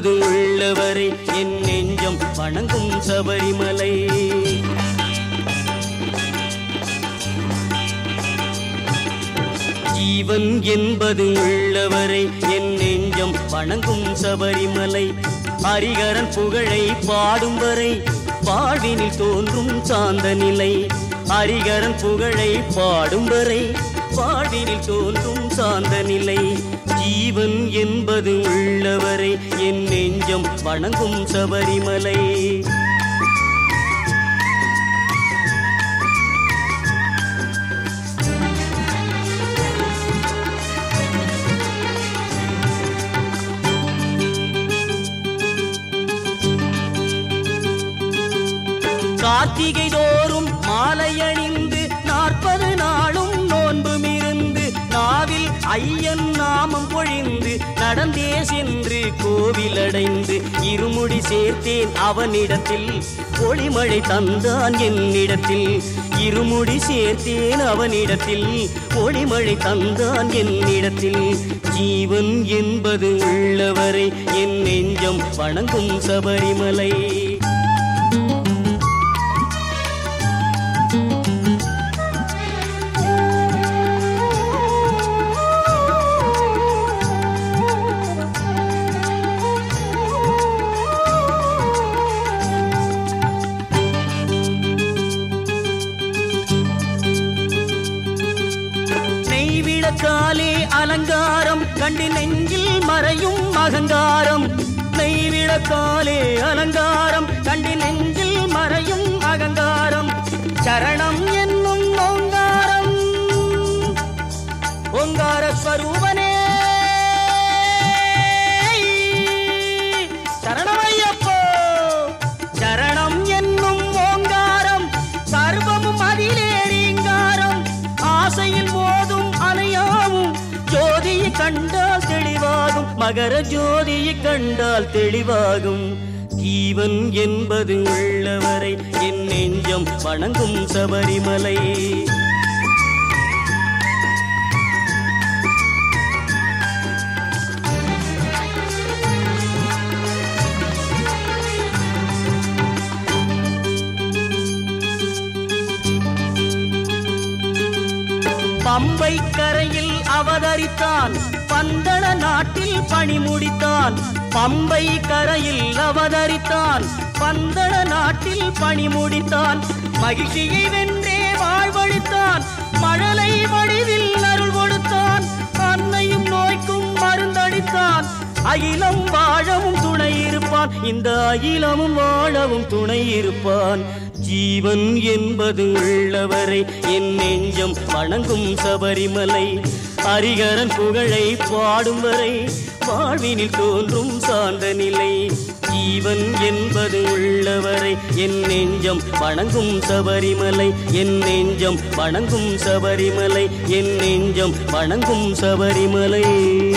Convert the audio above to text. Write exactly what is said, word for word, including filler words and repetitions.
என்பது உள்ளவரை என் நெஞ்சம் வணங்கும் சபரிமலை. ஜீவன் என்பது உள்ளவரை என் நெஞ்சம் வணங்கும் சபரிமலை. ஹரிகரன் புகழை பாடும் வரை வாழ்வினில் தோன்றும் சாந்த நிலை. ஹரிகரன் புகழை பாடும் வரை வாழ்வினில் தோன்றும் சாந்த நிலை. ஜீவன் என்பது உள்ளவரை என் நெஞ்சம் வணங்கும் சபரிமலை. கார்த்திகை தோறும் மாலை அணிந்து நாற்பது நாளும் நோன்பும் இருந்து நாவில் ஐயன் நாமம் பொழிந்து நடந்தே சென்று கோவில் அடைந்து இருமுடி சேர்த்தேன் அவனிடத்தில் ஒளிமழை தந்தான் என்னிடத்தில். இருமுடி சேர்த்தேன் அவனிடத்தில் ஒளிமழை தந்தான் என்னிடத்தில். ஜீவன் என்பது உள்ளவரை என் நெஞ்சம் வணங்கும் சபரிமலை. நெய்விளக்காலே அலங்காரம் கண்டு நெஞ்சில் மறையும் அகங்காரம். நெய்விளக்காலே அலங்காரம் கண்டு நெஞ்சில் மறையும் அகங்காரம். சரணம் என்னும் ஓங்காரம் ஓங்கார ஸ்வரூபனே சரணமையப்போ. சரணம் என்னும் ஓங்காரம் சர்வமும் அதிலேறீங்காரம். ஆசையில் மோதும் அணையாவும் ஜோதியை கண்டால் தெளிவாகும். மகர ஜோதியை கண்டால் தெளிவாகும். ஜீவன் என்பது உள்ளவரை என் நெஞ்சம் வணங்கும் சபரிமலை. பம்பை கரையில் அவதரித்தான் பந்தள நாட்டில் பணி முடித்தான். பம்பை கரையில் அவதரித்தான் பந்தள நாட்டில் பணி முடித்தான். மகிழ்ச்சியை வென்றே வாழ்வழித்தான். மழலை வடிவில் அருள் கொடுத்தான். அன்னையும் நோய்க்கும் மருந்தளித்தான். அகிலம் வாழவும் துணை இருப்பான். இந்த அகிலமும் வாழவும் துணை இருப்பான். ஜீவன் என்பது உள்ளவரை என் நெஞ்சம் வணங்கும் சபரிமலை. ஹரிகரன் புகழை பாடும் வரை வாழ்வினில் தோன்றும் சார்ந்த நிலை. ஜீவன் என்பது உள்ளவரை என் நெஞ்சம் வணங்கும் சபரிமலை. என் நெஞ்சம் வணங்கும் சபரிமலை. என் நெஞ்சம் வணங்கும் சபரிமலை.